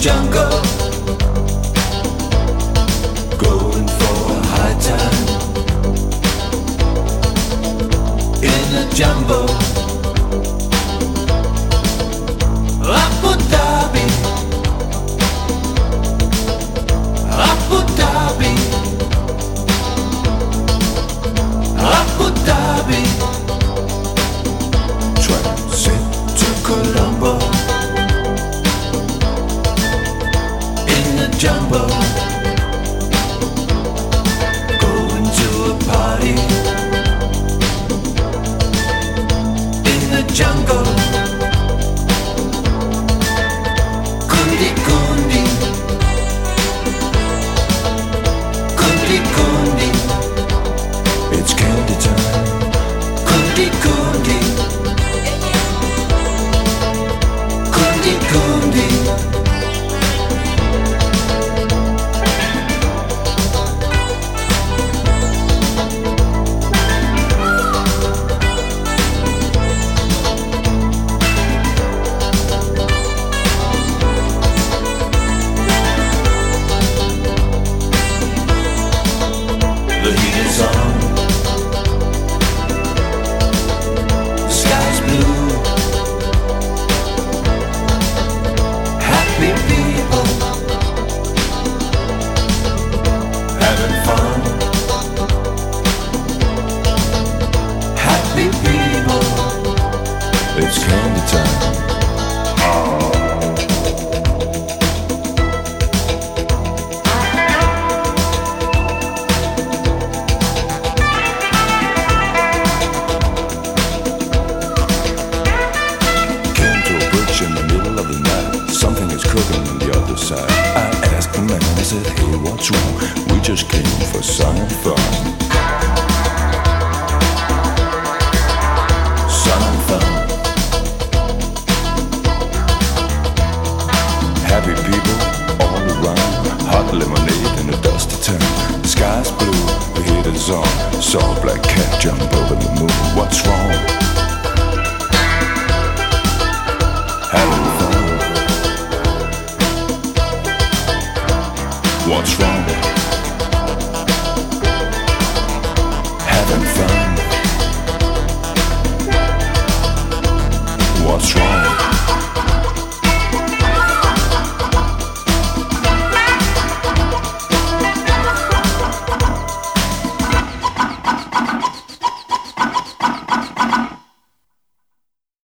jungle, going for a high time. In a jumbo, Abu Dhabi, Abu Dhabi, Abu Dhabi. Transit to Colombo, in the jumbo, going to a party. In the jungle, kundi kundi, kundi kundi. It's candy time. Kundi kundi, kundi kundi. The heat is on, the sky's blue. Happy people having fun. Happy people, it's candy time. In the middle of the night, something is cooking on the other side. I asked the man, I said, hey, what's wrong? We just came for sun and fun. Sun and fun. Happy people all around. Hot lemonade in a dusty town. Sky's blue, the heat is on. Saw a black cat jump over the moon. What's wrong? Having fun. What's wrong? Having fun. What's wrong?